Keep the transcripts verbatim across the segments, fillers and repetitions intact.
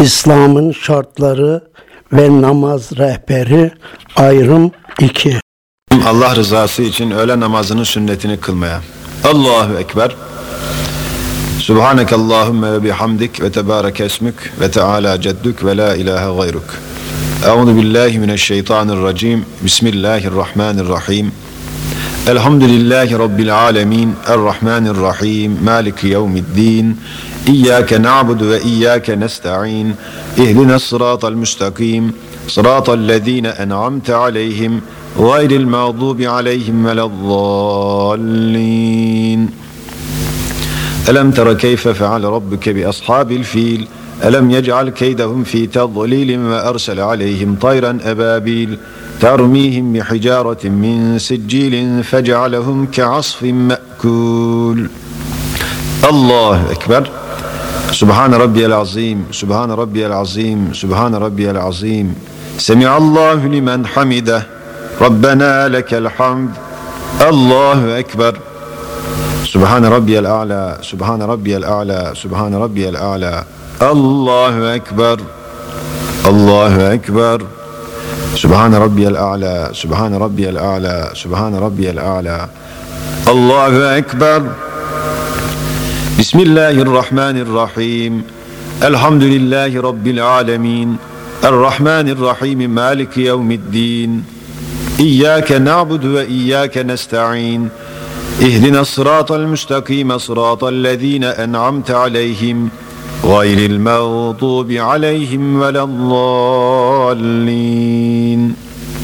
İslam'ın şartları ve namaz rehberi ayrım iki. Allah rızası için öğle namazının sünnetini kılmaya. Allahu Ekber. Subhanekallahümme ve bihamdik ve tebarek esmük ve teala ceddük ve la ilahe gayruk. Euzu billahi mineşşeytanirracim. Bismillahirrahmanirrahim. Elhamdülillahi Rabbil alemin. Errahmanirrahim. Maliki yevmiddin. İyyâke na'budu ve iyyâke nesta'in. İhdina sıratal müstakim. Sıratal lezîne en'amte aleyhim. Gayril mağdubi aleyhim veleddallin. Elem tera keyfe feale rabbuke bi ashabil fil. Elem yec'al keydehum fi tadlilin ve ersele aleyhim tayran ebabil. Termihim bi hicaretin min siccilin fece'alehum ke'asfin me'kul. Allahu Ekber. Subhane rabbiyel azim. Subhane rabbiyel azim. Subhane rabbiyel azim. Semi'allahu limen hamideh. Rabbena lekel hamd. Allahu Ekber. Subhane rabbiyel a'la. Subhane rabbiyel a'la. Subhane rabbiyel a'la. Allahu Ekber. Allahu Ekber. Subhane rabbiyel a'la. Subhane rabbiyel a'la. Subhane rabbiyel a'la. Allahu Ekber. Bismillahirrahmanirrahim. Elhamdülillahi Rabbil alemin. Errahmanirrahim. Maliki yevmiddin. İyyâke na'budu ve iyyâke nesta'in. İhdina sıratal müstakime sıratal lezîne en'amte aleyhim. Gayril mağdubi aleyhim veleddallin.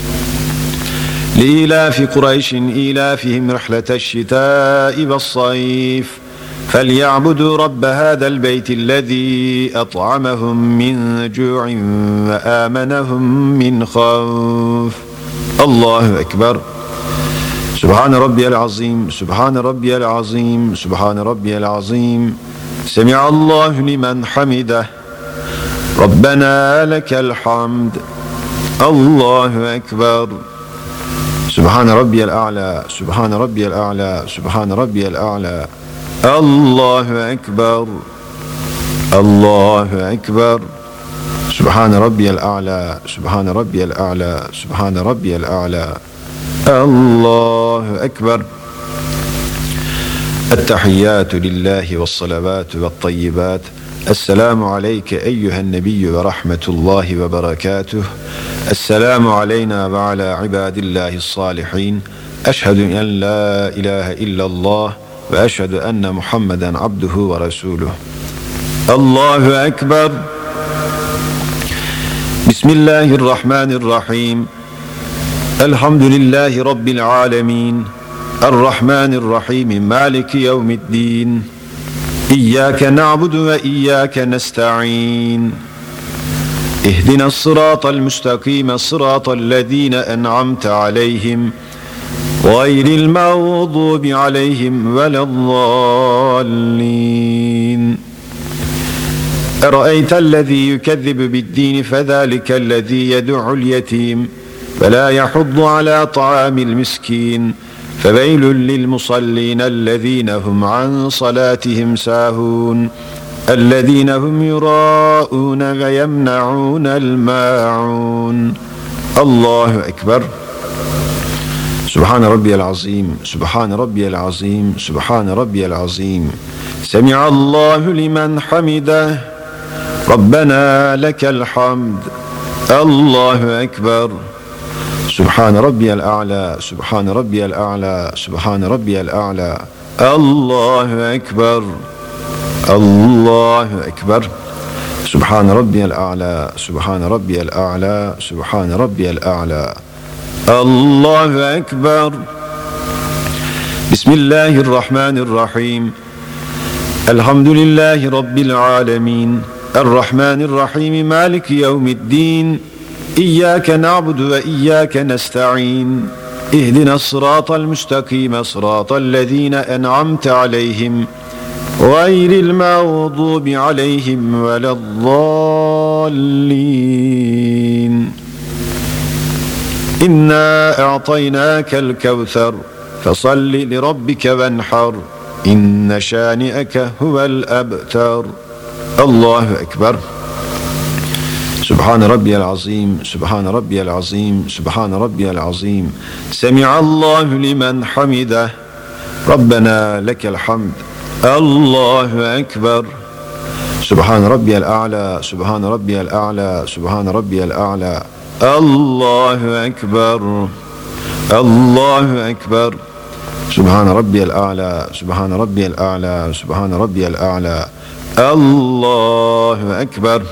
Li'ilâfi Kureyşin ilâfihim rihleteşşitâi ve's-sayf. فَلْيَعْبُدُوا رَبَّ هَذَا الْبَيْتِ الَّذ۪ي أَطْعَمَهُمْ مِنْ جُوعٍ وَآمَنَهُمْ مِنْ خَوْفٍ. Allahu Ekber. Subhane rabbiyel azim. Subhane rabbiyel azim. Subhane rabbiyel azim. Semi'allahu limen hamideh. Rabbena lekel hamd. Allahu Ekber. Subhane rabbiyel a'la. Subhane rabbiyel a'la. Subhane rabbiyel a'la. Allahu Ekber. Allahu Ekber. Subhane rabbiyel a'la. Subhane rabbiyel a'la. Subhane rabbiyel a'la. Allahu Ekber. Ettehiyyatü lillahi ve salavatü ve tayyibat. Esselamu aleyke eyyühen nebiyyü ve rahmetullahi ve berekatuh. Esselamu aleyna ve ala ibadillahi salihin. Eşhedü en la ilahe illallah ve eşhedü enne Muhammeden abduhu ve resuluh. Allahu Ekber. Bismillahirrahmanirrahim. Elhamdülillahi Rabbil alemin. Errahmanirrahim. Maliki yevmiddin. İyyâke na'budu ve iyyâke nesta'in. İhdina sıratal müstakime sıratal lezîne en'amte aleyhim. Gayril mağdubi aleyhim veleddallin. Eraeytellezî yükezzibu biddîn fezâlikellezî yed'ul yetîm ve lâ yahuddu alâ ta'âmil miskîn. Feveylül lilmusallînellezîne hum an salâtihim sâhûn. Ellezîne hum yurâûne ve yemna'ûnel mâ'ûn. Allahu Ekber. Subhane rabbiyel azim. Subhane rabbiyel azim. Subhane rabbiyel azim. Semi'allahu limen hamideh. Rabbena lekel hamd. Allahu Ekber. Subhane rabbiyel a'la. Subhane rabbiyel a'la. Subhane rabbiyel a'la. Allahu Ekber. Allahu Ekber. Subhane rabbiyel a'la. Subhane rabbiyel a'la. Subhane rabbiyel a'la. Allahu Ekber. Bismillahirrahmanirrahim. Elhamdülillahi Rabbil alemin. Errahmanirrahim. Maliki yevmiddin. İyyâke na'budu ve iyyâke nesta'in. İhdina sıratal müstakime sıratal lezîne en'amte aleyhim. Gayril mağdubi aleyhim veleddallin. İnna a'taynâkel kevser. Fesalli li rabbike venhar. İnne şâni'eke huvel ebtar. Allahu Ekber. Subhan rabbiyal azim, Subhan rabbiyal azim, Subhan rabbiyal azim. Semi'allahu limen hamide. Rabbena lekel hamd. Allahu ekber. Subhan rabbiyal a'la, Subhan rabbiyal a'la, Subhan rabbiyal a'la. Allahu ekber. Allahu ekber. Subhan rabbiyal a'la, Subhan rabbiyal a'la, Subhan rabbiyal a'la. Allahu ekber.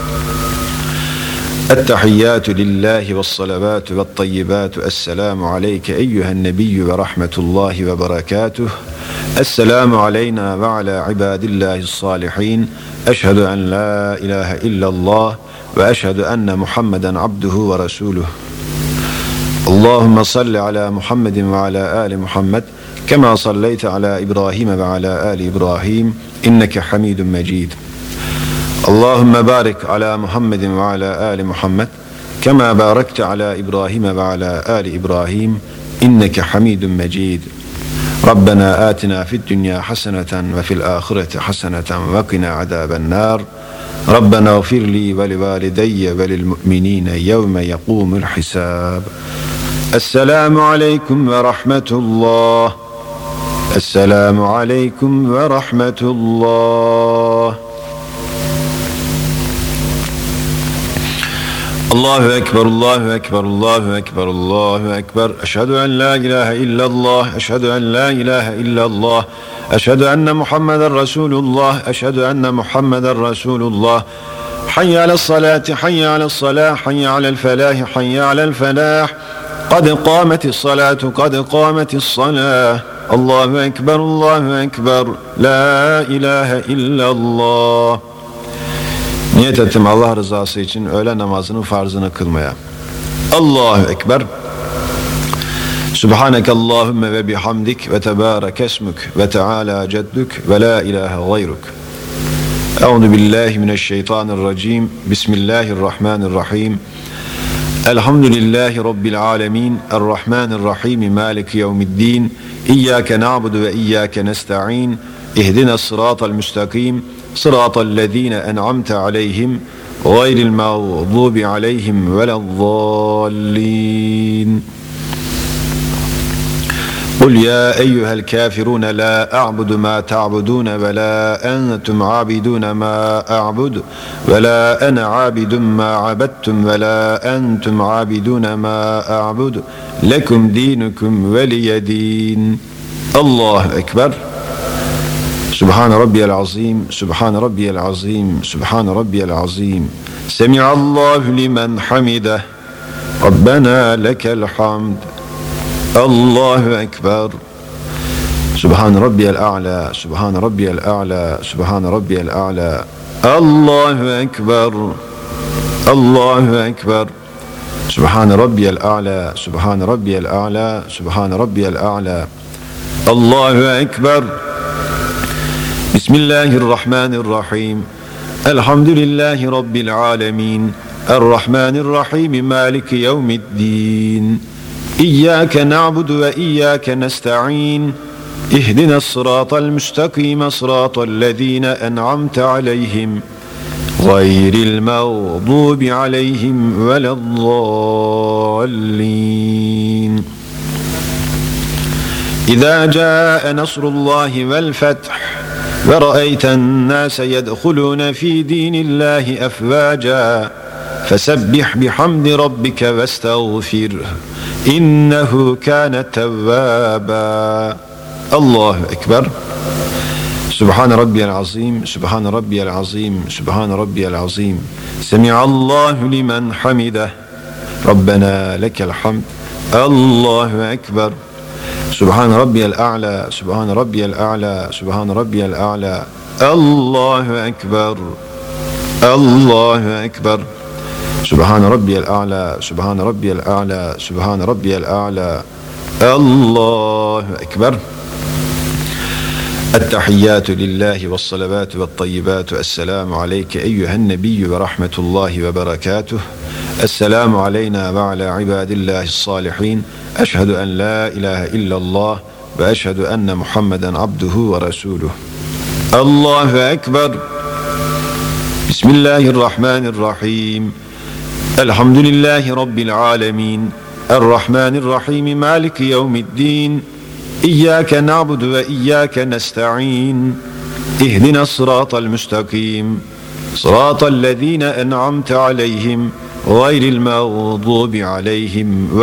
التحيات لله والصلوات والطيبات. السلام عليك أيها النبي ورحمة الله وبركاته. السلام علينا وعلى عباد الله الصالحين. أشهد أن لا إله إلا الله وأشهد أن محمدا عبده ورسوله. اللهم صل على محمد وعلى آل محمد كما صليت على إبراهيم وعلى آل إبراهيم إنك حميد مجيد. اللهم بارك على محمد وعلى آل محمد كما باركت على إبراهيم وعلى آل إبراهيم إنك حميد مجيد. ربنا آتنا في الدنيا حسنة وفي الآخرة حسنة وقنا عذاب النار. ربنا اغفر لي ولوالدي وللمؤمنين يوم يقوم الحساب. السلام عليكم ورحمة الله. السلام عليكم ورحمة الله. الله أكبر الله أكبر الله أكبر الله أكبر. أشهد أن لا إله إلا الله. أشهد أن لا إله إلا الله. أشهد أن محمد رسول الله. أشهد أن محمد رسول الله. حي على الصلاة حي على الصلاة حي على الفلاح حي على الفلاح. قد قامت الصلاة قد قامت الصلاة. الله أكبر الله أكبر. لا إله إلا الله. Niyet ettim Allah rızası için öğle namazının farzını kılmaya. Allahu Ekber. Subhaneke Allahümme ve bihamdik ve tebârek esmük ve teâlâ ceddük ve la ilahe gayruk. Euzu billahi mineşşeytanirracim. Bismillahirrahmanirrahim. Elhamdülillahi Rabbil alemin. Errahmanirrahim. Maliki yevmiddin. İyyâke na'budu ve iyyâke nesta'in. İhdina sıratal müstakim. Sıratallezîne en'amte aleyhim gayril mağdubi aleyhim velezzallin. Kul ya eyyuhel kafirun la a'budu ma ta'budun ve la entum abidun ma a'budu ve la ene abidun ma abadtum ve la entum abidun ma a'budu lekum dinukum veliyedin. Allahu Ekber. Subhan rabbiyal azim, Subhan rabbiyal azim, Subhan rabbiyal azim. Semi'allahu limen hamide. Rabbena lekel hamd. Allahu Ekber. Subhan rabbiyal a'la, Subhan rabbiyal a'la, Subhan rabbiyal a'la. Allahu Ekber. Allahu Ekber. Subhan rabbiyal a'la, Subhan rabbiyal a'la, Subhan rabbiyal a'la. Allahu Ekber. Bismillahirrahmanirrahim. Elhamdülillahi Rabbil alemin. Errahmanirrahim. Maliki yevmiddin. İyyâke na'budu ve iyyâke nesta'in. İhdina sıratal müstakime sıratallezîne en'amte aleyhim gayril mağdubi aleyhim velezzallin. İzâ câe nasrullâhi vel feth ve ra'eyten nâse yedhulûne fî dînillâhi efvâcâ fesebbih bihamdi rabbike vestağfirh innehu kâne tevvâbâ. Allahu Ekber. Subhan rabbiyal azim, Subhan rabbiyal azim, Subhan rabbiyal azim. Semi'allahu limen hamide. Rabbena lekel hamd. Allahu Ekber. Subhan rabbiyal a'la, Subhan rabbiyal a'la, Subhan rabbiyal a'la. Allahu Ekber. Allahu Ekber. Subhan rabbiyal a'la, Subhan rabbiyal a'la, Subhan rabbiyal a'la. Allahu Ekber. التحيات لله والصلوات والطيبات. السلام عليك أيها النبي ورحمة الله وبركاته. السلام علينا وعلى عباد الله الصالحين. أشهد أن لا إله إلا الله وأشهد أن محمدا عبده ورسوله. الله أكبر. Bismillahirrahmanirrahim. Elhamdülillahi Rabbil alemin. Errahmanirrahim. Maliki yevmiddin. İyyâke na'budu ve iyyâke nesta'in. İhdina sıratal müstakim. Sıratal lezîne en'amte aleyhim. Gayril mağdubi aleyhim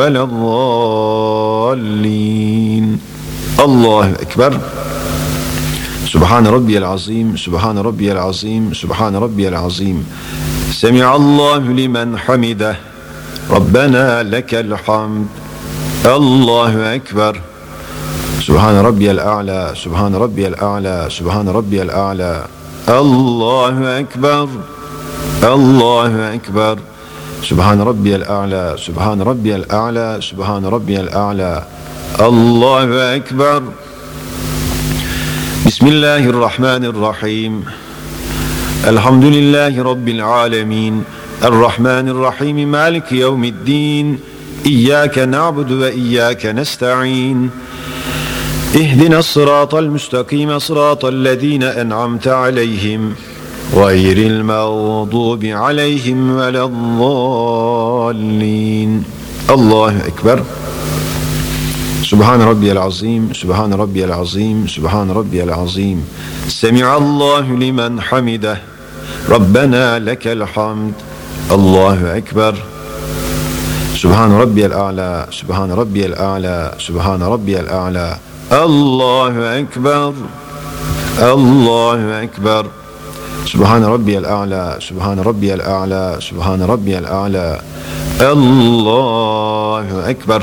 velezzallin. Allahu Ekber. Subhan rabbiyel azim, subhan rabbiyel azim, subhan rabbiyel azim. Semi'allahu limen hamideh. Rabbena lekel hamd. Allahu Ekber. Subhan rabbiyel a'la, subhan rabbiyel a'la, subhan rabbiyel a'la. Allahu Ekber. Allahu Ekber. Subhan rabbiyel a'la, subhan rabbiyel a'la, subhan rabbiyel a'la. Allahu Ekber. Bismillahirrahmanirrahim. Elhamdülillahi Rabbil alemin. Errahmanirrahim. Maliki yevmiddin. İyyâke na'budu ve iyyâke nesta'in. İhdina sıratal müstakime sıratal lezîne en'amte aleyhim. Gayril mağdubi aleyhim velezzallin. Allahu Ekber. Subhan rabbiyel azim, subhan rabbiyel azim, subhan rabbiyel azim. Semi'allahu limen hamideh. Rabbena lekel hamd. Allahu Ekber. Subhan rabbiyel a'la, subhan rabbiyel a'la, subhan rabbiyel a'la. Allahu Ekber. Allahu Ekber. Subhan rabbiyel a'la, subhan rabbiyel a'la, subhan rabbiyel a'la. Allahu Ekber.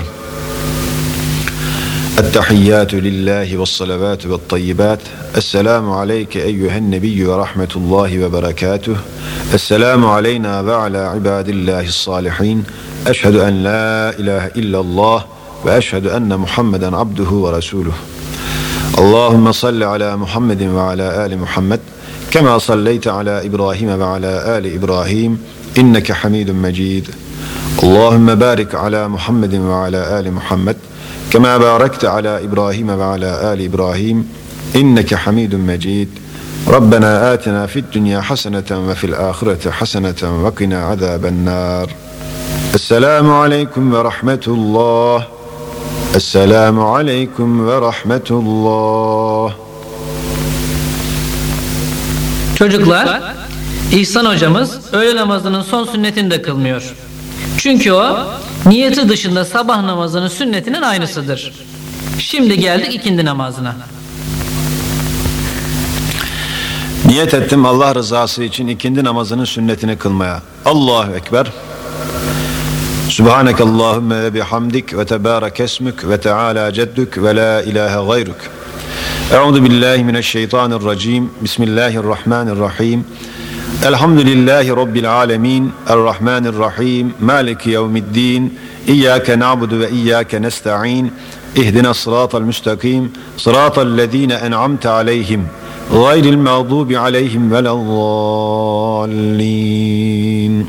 التحيات لله والصلوات والطيبات. السلام عليك أيها النبي ورحمة الله وبركاته. السلام علينا وعلى عباد الله الصالحين. أشهد أن لا إله إلا الله وأشهد أن محمدا عبده ورسوله. اللهم صل على محمد وعلى آل محمد كما صليت على إبراهيم وعلى آل إبراهيم إنك حميد مجيد. اللهم بارك على محمد وعلى آل محمد كما باركت على إبراهيم وعلى آل إبراهيم إنك حميد مجيد. ربنا آتنا في الدنيا حسنة وفي الآخرة حسنة وقنا عذاب النار. السلام عليكم ورحمة الله. السلام عليكم ورحمة الله. Çocuklar, İhsan hocamız öğle namazının son sünnetini de kılmıyor. Çünkü o niyeti dışında sabah namazının sünnetinin aynısıdır. Şimdi geldik ikindi namazına. Niyet ettim Allah rızası için ikindi namazının sünnetini kılmaya. Allahu Ekber. Subhanekallahümme ve bihamdik ve tebarek esmük ve teala ceddük ve la ilahe gayrük. Euzu billahi mineşşeytanirracim. Bismillahirrahmanirrahim. Elhamdülillahi Rabbil alemin. Errahmanirrahim. Maliki yevmiddin. İyyâke na'budu ve iyyâke nesta'in. İhdina sıratal müstakim. Sıratal lezîne en'amte aleyhim. Gayril mağdubi aleyhim velezzallin.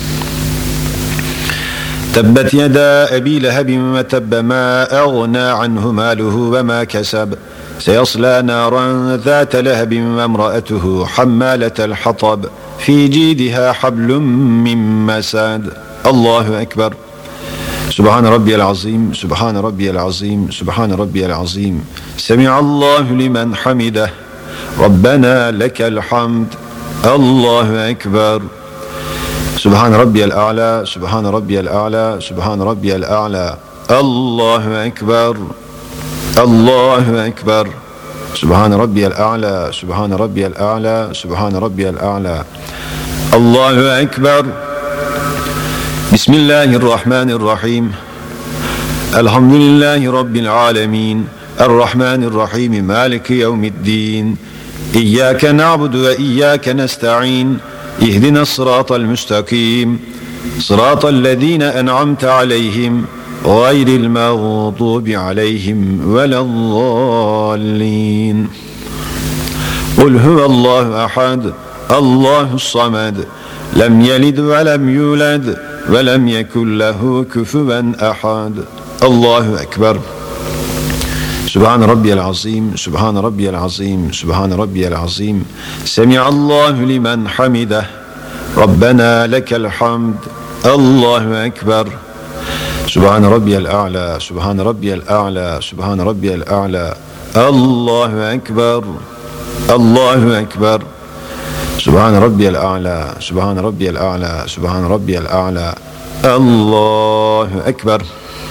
Tebbet yeda Ebi Lehebin ve tebbe ma eğnâ anhu mâluhu ve ma keseb. سيصلى نارا ذات لهب وامرأته حمالة الحطب في جيدها حبل من مسد. الله أكبر. سبحان ربي العظيم سبحان ربي العظيم سبحان ربي العظيم. سمع الله لمن حمده. ربنا لك الحمد. الله أكبر. سبحان ربي الأعلى سبحان ربي الأعلى سبحان ربي الأعلى. الله أكبر. Allahu Ekber. Subhan rabbiyel a'la, subhan rabbiyel a'la, subhan rabbiyel a'la. Allahu Ekber. Bismillahirrahmanirrahim. Elhamdülillahi Rabbil alemin. Errahmanirrahim. Maliki yevmiddin. İyyâke na'budu ve iyyâke nesta'in. İhdina sıratal müstakim. Sıratal lezîne en'amte aleyhim. Gayril mağdubi aleyhim velezzallin. Kul huvallahu ahad. Allahus samed. Lem yelid ve lem yulad ve lem yekun lehu kufuven ahad. Allahu Ekber. Subhan rabbiyel azim, subhan rabbiyel azim, subhan rabbiyel azim. Semi'allahu limen hamideh. ربنا لك الحمد الله أكبر سبحان ربي الأعلى سبحان ربي الأعلى سبحان ربي الأعلى الله أكبر الله أكبر سبحان ربي الأعلى سبحان ربي الأعلى سبحان ربي الأعلى الله أكبر.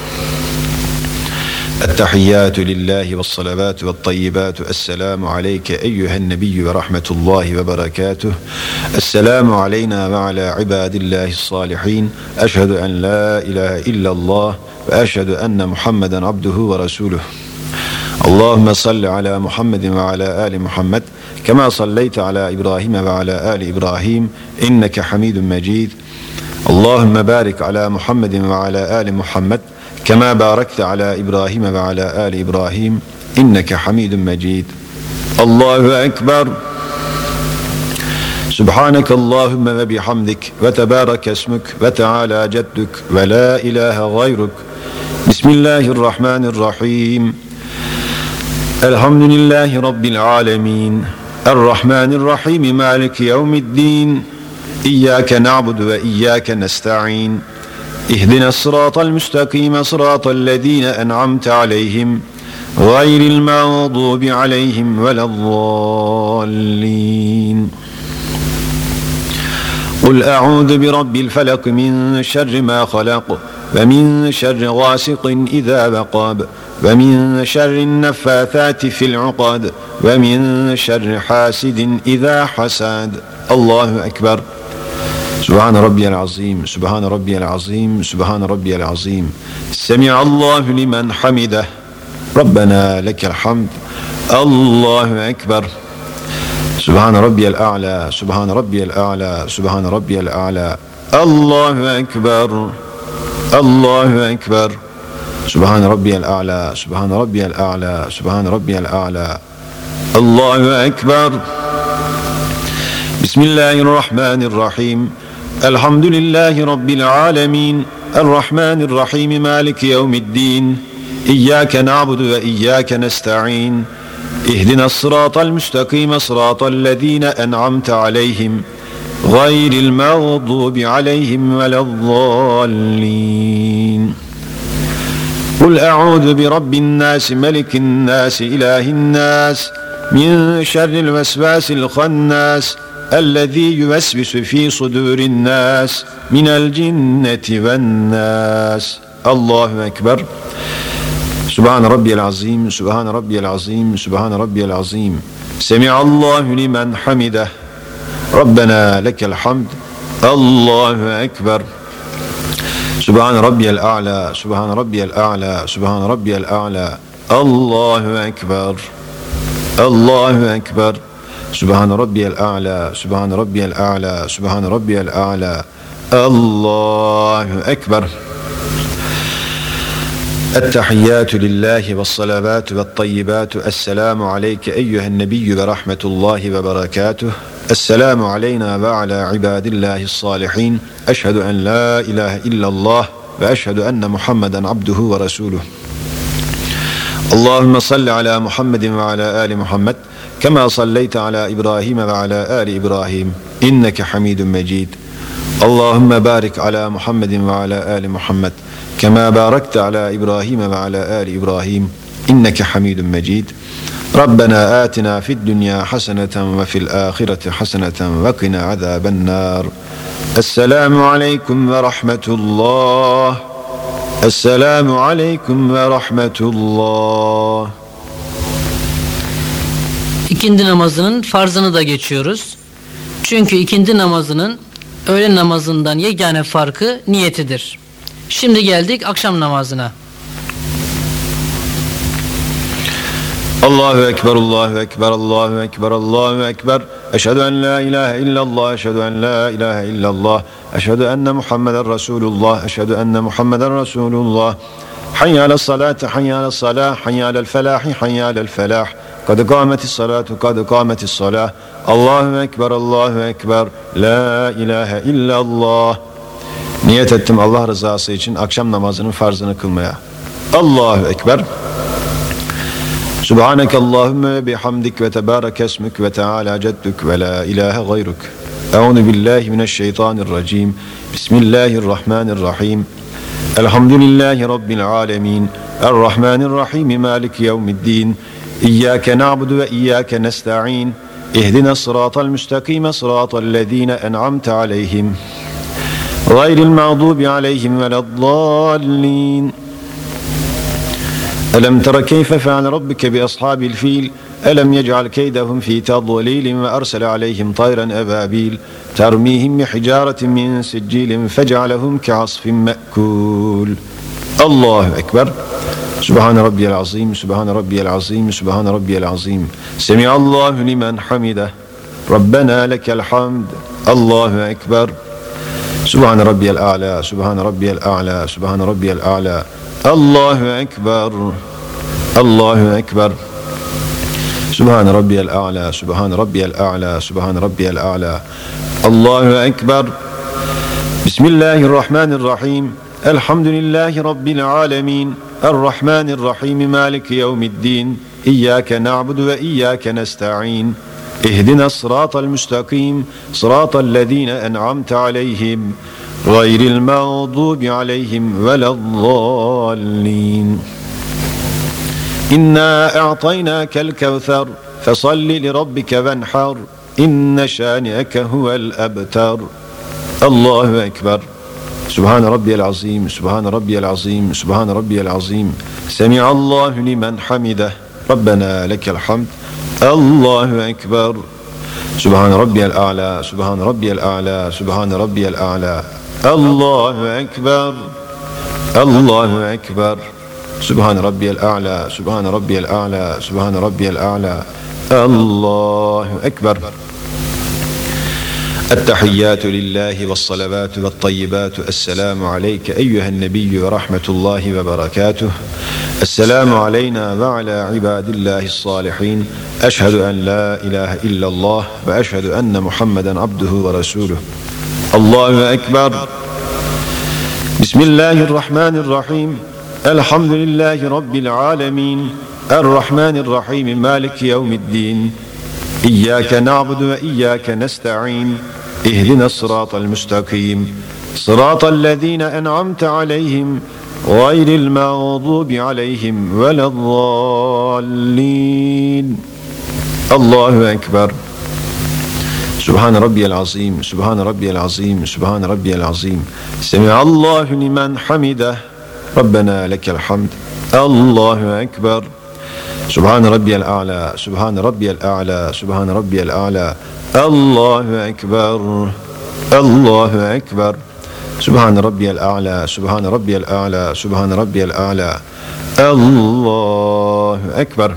التحيات لله والصلوات والطيبات. السلام عليك أيها النبي ورحمة الله وبركاته. السلام علينا وعلى عباد الله الصالحين. أشهد أن لا إله إلا الله وأشهد أن محمدا عبده ورسوله. اللهم صل على محمد وعلى آل محمد كما صليت على إبراهيم وعلى آل إبراهيم إنك حميد مجيد. اللهم بارك على محمد وعلى آل محمد كما باركت على إبراهيم وعلى آل إبراهيم إنك حميد مجيد. الله أكبر. سبحانك اللهم وبحمدك وتبارك اسمك وتعالى جدك ولا إله غيرك. بسم الله الرحمن الرحيم. الحمد لله رب العالمين الرحمن الرحيم مالك يوم الدين إياك نعبد وإياك نستعين اهدنا الصراط المستقيم صراط الذين أنعمت عليهم غير المغضوب عليهم ولا الضالين. قل أعوذ برب الفلق من شر ما خلق ومن شر غاسق إذا وقب ومن شر النفاثات في العقد ومن شر حاسد إذا حسد. الله أكبر. سبحان ربي العظيم سبحان ربي العظيم سبحان ربي العظيم. سمع الله لمن حمده ربنا لك الحمد. الله أكبر. سبحان ربي الأعلى سبحان ربي الأعلى سبحان ربي الأعلى. الله أكبر الله أكبر. سبحان ربي الأعلى سبحان ربي الأعلى سبحان ربي الأعلى. الله أكبر. بسم الله الرحمن الرحيم. الحمد لله رب العالمين الرحمن الرحيم مالك يوم الدين إياك نعبد وإياك نستعين اهدنا الصراط المستقيم صراط الذين أنعمت عليهم غير المغضوب عليهم ولا الضالين. قل أعوذ برب الناس ملك الناس إله الناس من شر الوسواس الخناس الذي يوسوس في صدور الناس من الجنة والناس. الله أكبر. سبحان ربي العظيم سبحان ربي العظيم سبحان ربي العظيم. سمع الله لمن حمده ربنا لك الحمد. الله أكبر. سبحان ربي الأعلى سبحان ربي الأعلى سبحان ربي الأعلى. الله أكبر الله أكبر. سبحان ربي الأعلى سبحان ربي الأعلى سبحان ربي الأعلى. الله أكبر. التحيات لله والصلوات والطيبات. السلام عليك أيها النبي ورحمة الله وبركاته. السلام علينا وعلى عباد الله الصالحين. أشهد أن لا إله إلا الله وأشهد أن محمدا عبده ورسوله. اللهم صل على محمد وعلى آل محمد كما صليت على إبراهيم وعلى آل إبراهيم إنك حميد مجيد. اللهم بارك على محمد وعلى آل محمد كما باركت على إبراهيم وعلى آل إبراهيم إنك حميد مجيد. ربنا آتنا في الدنيا حسنة وفي الآخرة حسنة وقنا عذاب النار. السلام عليكم ورحمة الله. السلام عليكم ورحمة الله. İkindi namazının farzını da geçiyoruz. Çünkü ikindi namazının öğle namazından yegane farkı niyetidir. Şimdi geldik akşam namazına. Allahu Ekber, Allahu Ekber, Allahu Ekber, Allahu Ekber. Eşhedü en la ilahe illallah, eşhedü en la ilahe illallah. Eşhedü enne Muhammeden Resulullah, eşhedü enne Muhammeden Resulullah. Hayya alel salati, hayya alel salah, hayya alel felahi, hayya alel felah. Kad kâmetis salatu, kad kâmetis salah. Allahu Ekber, Allahu Ekber. La ilahe illallah. Niyet ettim Allah rızası için akşam namazının farzını kılmaya. Allahu Ekber. Subhaneke Allahümme bihamdik ve tebarek esmük ve teala ceddük ve la ilahe gayruk. Euzu billahi mineşşeytanirracim. Bismillahirrahmanirrahim. Elhamdülillahi Rabbil alemin. Errahmanirrahim. Maliki yevmiddin. İyyâke na'budu ve iyyâke nesta'in. İhdina sıratal müstakime sıratal lezîne en'amte aleyhim. Gayril mağdubi aleyhim veleddallin. Elem tera keyfe fe'ale rabbuke bi ashabil fil. Elem yec'al keydehum fi tadlilin ve ersele aleyhim tayran ebabil. Termihim bi hicaretin min siccilin fec'alehum ka'asfin me'kul. Allahu ekber. Subhane rabbiyel azim, subhane rabbiyel azim, subhane rabbiyel azim. Semiallahu limen hamide. Rabbena lekel hamd. Allahu ekber. Subhane rabbiyel a'la, subhane rabbiyel a'la, subhane rabbiyel a'la. Allahu ekber. Allahu ekber. Subhane rabbiyel a'la, subhane rabbiyel a'la, subhane rabbiyel a'la. Allahu ekber. Bismillahirrahmanirrahim. Elhamdülillahi rabbil alamin. Errahmanirrahim. Maliki yevmiddin. İyyâke na'budu ve iyyâke nesta'in. İhdina sıratal müstakim sıratal lezîne en'amte aleyhim gayril mağdubi aleyhim veleddallin. İnna a'taynakel kevser fesalli li rabbike venhar inne şâni'eke huvel ebtar. Allahu ekber. Subhane rabbiyel azim, subhane rabbiyel azim, subhane rabbiyel azim. Semi'allahu limen hamide. Rabbena lekel hamd. Allahu ekber. Subhan rabbiyel a'la, subhan rabbiyel a'la, subhan rabbiyel a'la. Allahu ekber. Allahu ekber. Subhan rabbiyel a'la, subhan rabbiyel a'la, subhan rabbiyel a'la. Allahu ekber. التحيات لله والصلوات والطيبات السلام عليك أيها النبي ورحمة الله وبركاته. السلام علينا وعلى عباد الله الصالحين. أشهد أن لا إله إلا الله وأشهد أن محمدا عبده ورسوله. الله أكبر. بسم الله الرحمن الرحيم. الحمد لله رب العالمين. الرحمن الرحيم. مالك يوم الدين. إياك نعبد وإياك نستعين. اهدنا الصراط المستقيم صراط الذين أنعمت عليهم غير المغضوب عليهم ولا الضالين. الله أكبر. سبحان ربي العظيم، سبحان ربي العظيم، سبحان ربي العظيم. سمع الله لمن حمده. ربنا لك الحمد. الله أكبر. سبحان ربي الأعلى، سبحان ربي الأعلى، سبحان ربي الأعلى. الله أكبر. الله أكبر. سبحان ربي الأعلى، سبحان ربي الأعلى، سبحان ربي الأعلى. الله أكبر.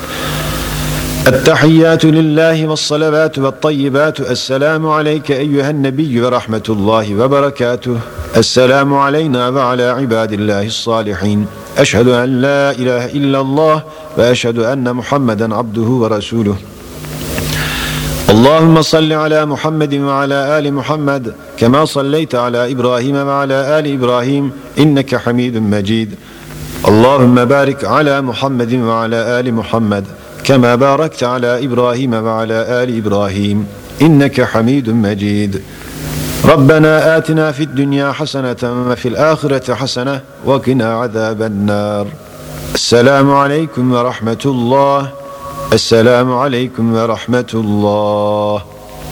التحيات لله والصلوات والطيبات السلام عليك أيها النبي ورحمة الله وبركاته. السلام علينا وعلى عباد الله الصالحين. أشهد أن لا إله إلا الله وأشهد أن محمدا عبده ورسوله. اللهم صل على محمد وعلى آل محمد كما صليت على إبراهيم وعلى آل إبراهيم إنك حميد مجيد. اللهم بارك على محمد وعلى آل محمد كما باركت على إبراهيم وعلى آل إبراهيم إنك حميد مجيد. ربنا آتنا في الدنيا حسنة وفي الآخرة حسنة وقنا عذاب النار. السلام عليكم ورحمة الله. Esselamu aleyküm ve rahmetullah.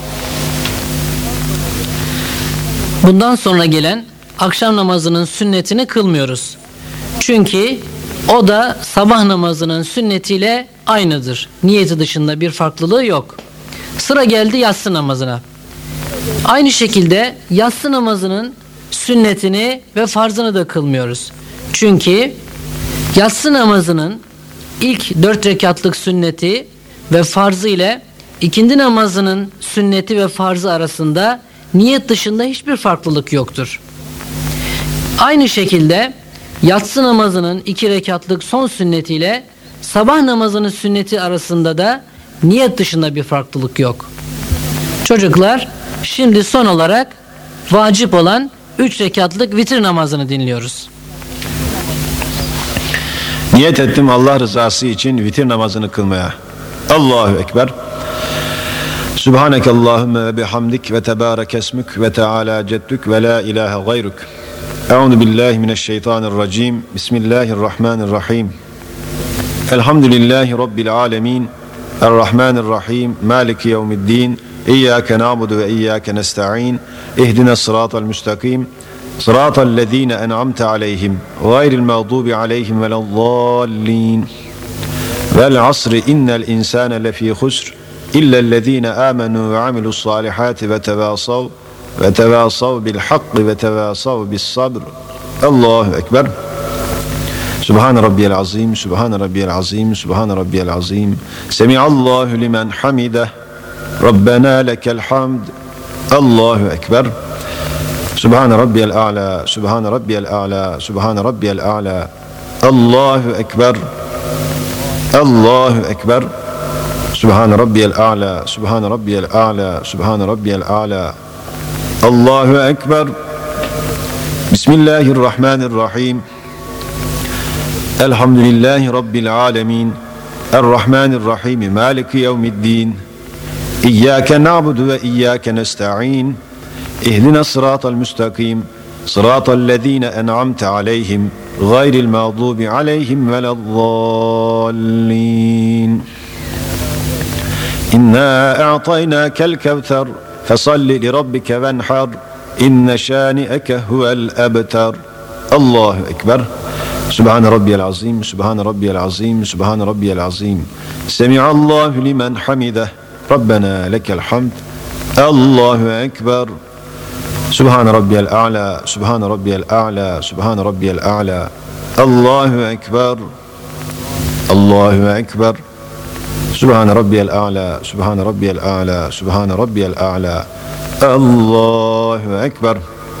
Bundan sonra gelen akşam namazının sünnetini kılmıyoruz. Çünkü o da sabah namazının sünnetiyle aynıdır. Niyeti dışında bir farklılığı yok. Sıra geldi yatsı namazına. Aynı şekilde yatsı namazının sünnetini ve farzını da kılmıyoruz. Çünkü yatsı namazının İlk dört rekatlık sünneti ve farzı ile ikindi namazının sünneti ve farzı arasında niyet dışında hiçbir farklılık yoktur. Aynı şekilde yatsı namazının iki rekatlık son sünneti ile sabah namazının sünneti arasında da niyet dışında bir farklılık yok. Çocuklar, şimdi son olarak vacip olan üç rekatlık vitir namazını dinliyoruz. Niyet ettim Allah rızası için vitir namazını kılmaya. Allahu Ekber. Subhaneke Allahümme ve bihamdik ve tebarek esmük ve teala ceddük ve la ilahe gayruk. Euzu billahi mineşşeytanirracim. Bismillahirrahmanirrahim. Elhamdülillahi Rabbil alemin. Errahmanirrahim. Maliki yevmiddin. İyyâke na'budu ve iyyâke nesta'in. İhdina sıratal müstakim. Sıratal lezîne en'amte aleyhim. Gayril mağdubi aleyhim veleddallin. Vel asri innel insâne lefî husr. İllellezîne âmenû ve amilussâlihâti ve tevâsav ve tevâsav bil hakkı ve tevâsav bis sabr. Allahu ekber. Subhan rabbiyel azim, subhan rabbiyel azim, subhan rabbiyel azim. Semiallahu limen hamide. Rabbena lekel hamd. Allahu ekber. Subhan rabbiyel a'la, subhan rabbiyel a'la, subhan rabbiyel a'la. Allahu ekber. Allahu ekber. Subhan rabbiyel a'la, subhan rabbiyel a'la, subhan rabbiyel a'la. Allahu ekber. Bismillahirrahmanirrahim. Elhamdülillahi rabbil alamin. Errahmanirrahim. Maliki yevmiddin. İyyâke na'budu ve iyyâke nesta'in. İhdina sıratal müstakim. Sıratal lezîne en'amte aleyhim. Gayril mağdubi aleyhim veleddallin. İnna a'taynâkel kevser. Fesalli li rabbike venhar. İnne şâni'eke huvel ebter. Allahu ekber. Subhan rabbiyel azim, subhan rabbiyel azim, subhan rabbiyel azim. Semiallahu limen hamide. Rabbena lekel hamd. Allahu ekber. Subhan rabbiyel a'la, subhan rabbiyel a'la, subhan rabbiyel a'la. Allahu ekber. Allahu ekber. Subhan rabbiyel a'la, subhan rabbiyel a'la, subhan rabbiyel a'la. Allahu ekber.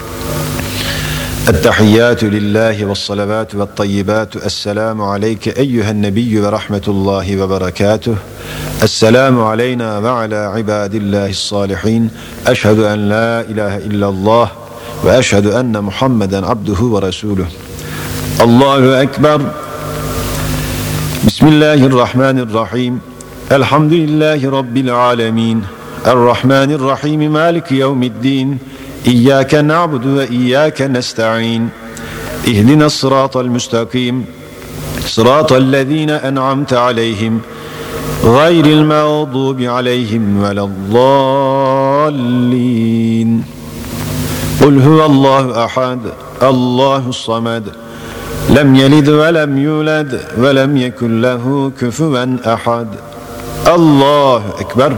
التحيات لله والصلوات والطيبات السلام عليك أيها النبي ورحمة الله وبركاته السلام علينا وعلى عباد الله الصالحين أشهد أن لا إله إلا الله وأشهد أن محمدا عبده ورسوله الله أكبر بسم الله الرحمن الرحيم الحمد لله رب العالمين الرحمن الرحيم مالك يوم الدين إياك نعبد وإياك نستعين اهدنا الصراط المستقيم صراط الذين أنعمت عليهم غير المغضوب عليهم ولا الضالين قل هو الله أحد الله الصمد لم يلد ولم يولد ولم يكن له كفوا أحد الله أكبر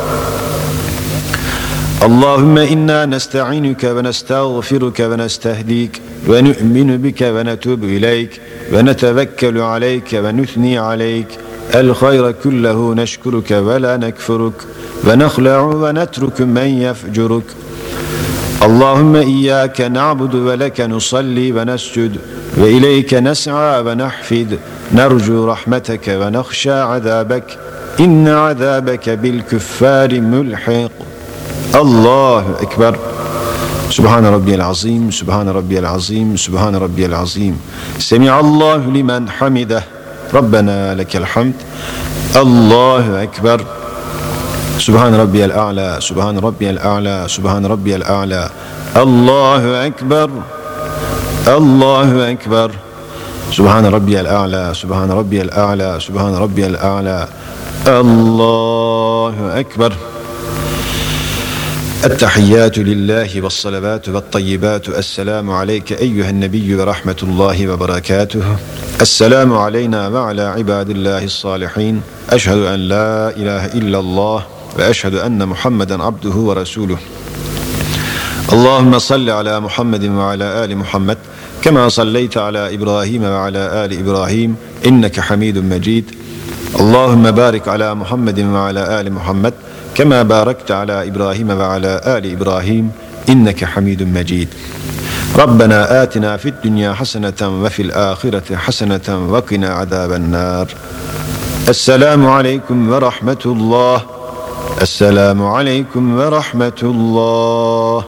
اللهم إنا نستعينك ونستغفرك ونستهديك ونؤمن بك ونتوب إليك ونتوكل عليك ونثني عليك الخير كله نشكرك ولا نكفرك ونخلع ونترك من يفجرك اللهم إياك نعبد ولك نصلي ونسجد وإليك نسعى ونحفد نرجو رحمتك ونخشى عذابك إن عذابك بالكفار ملحق Allahu ekber. Subhan rabbiyel azim, subhan rabbiyel azim, subhan rabbiyel azim. Semiallahu limen hamide. Rabbena lekel hamd. Allahu ekber. Subhan rabbiyel a'la, subhan rabbiyel a'la, subhan rabbiyel a'la. Allahu ekber. Allahu ekber. Subhan rabbiyel a'la, subhan rabbiyel a'la, subhan rabbiyel a'la. Allahu ekber. التحيات لله والصلوات والطيبات السلام عليك أيها النبي ورحمة الله وبركاته السلام علينا وعلى عباد الله الصالحين أشهد أن لا إله إلا الله وأشهد أن محمدا عبده ورسوله اللهم صل على محمد وعلى آل محمد كما صليت على إبراهيم وعلى آل إبراهيم إنك حميد مجيد اللهم بارك على محمد وعلى آل محمد كما باركت على إبراهيم وعلى آل إبراهيم إنك حميد مجيد ربنا آتنا في الدنيا حسنة وفي الآخرة حسنة وقنا عذاب النار السلام عليكم ورحمة الله السلام عليكم ورحمة الله